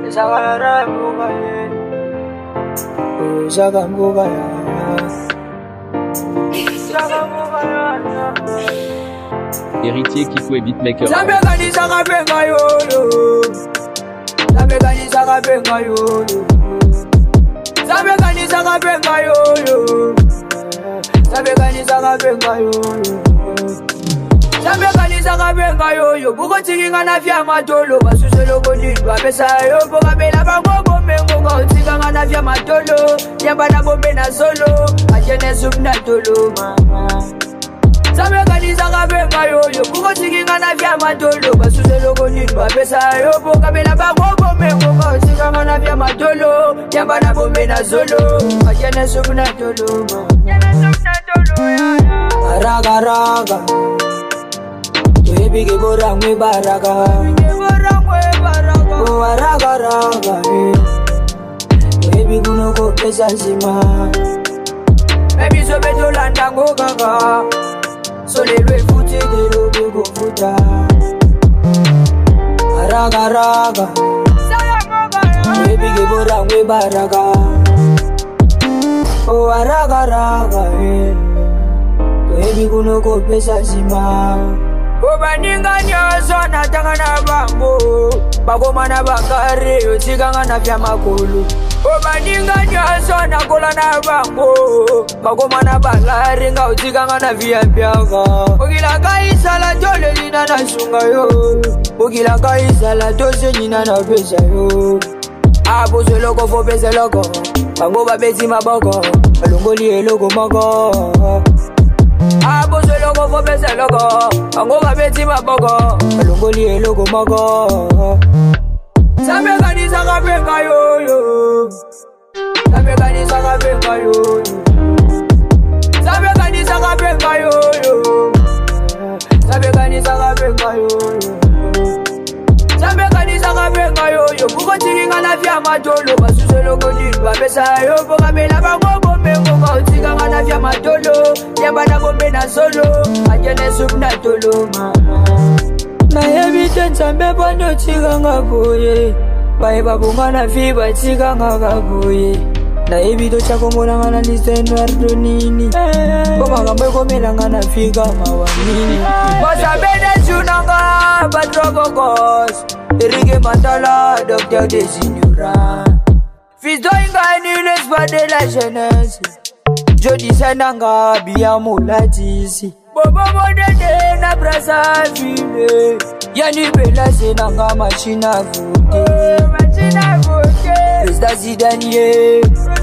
Héritier Kikou et Beatmaker. Buko tinga na vya matolo basuselo kodini bapesa yo boka bela bango mengo tinga na vya matolo yamba na bombe na solo ajene sub na tolo mama Sabe kanisa kabenga yo buko tinga na vya matolo basuselo kodini bapesa yo boka bela bango mengo tinga na vya matolo yamba na bombe na solo ajene sub na tolo mama raga Baby, give me rangwe baraka. Oh, raga. Baby, guno ko pesa sima. Baby, so beto landa go gaga. So le lwe futi de lo go futa. Raga. Baby, give me rangwe baraka. Oh, raga. Baby, guno ko pesa sima. Obaninga nyoso natanga na bango Bagoma na bakare Utiganga na vya makulu Obaninga nyoso nakola na bango Bagoma na bakare Nga utiganga na vya mpiaga Ogila kaisala tole lina na sunga yo Ogila kaisala tose nina na pesa yo Abo se loko fo pese loko Bango babezi maboko Alungoli eloko mako Abo se logo fo pese logo Ango babeti mabogo Alungoli elogo mago Sabe kanisa kabenga yo Sabe kanisa kabenga yo Sabe kanisa kabenga yo Sabe kanisa kabenga yo Sabe kanisa kabenga yo Buko tinga na vya matolo Basuselo kodini bapesa yo Boka bela bango mengo tinga na vya matolo Yamba na bombe na solo Ajene sub na tolo mama Na evidence ambepa no tinga nga boye Baiba bunga na fiba tinga nga boye Na evido chako mona nga na niseno ardonini Koma gambe komela nga na figa mawanini Bosa bede chunanga Patrogo gos Erige matala Dr. Designura Fils d'Inganiles pas de la jeunesse Jodi Sananga bien moulatisi Bobo modede na brasa vile Yani bela senanga machine à voter Resta Zidane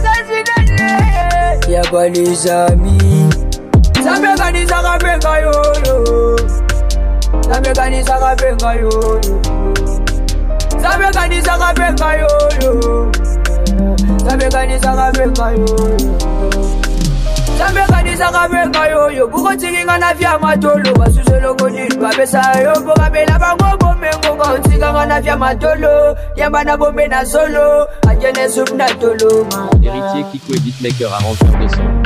Y'a pas les amis Sabe kanisa kabenga yo Sabe kanisa kabenga yo Sabe kanisa kabenga yo Sabe kanisa kabenga yo Sabe kanisa kabenga yo Buko tinga na vya matolo Basuselo kodini bapesa yo Boka bela bango mengo tinga na vya matolo Yamba na bombe na solo Ajene sub na tolo Héritier Kikou et Beatmaker arrangeur de son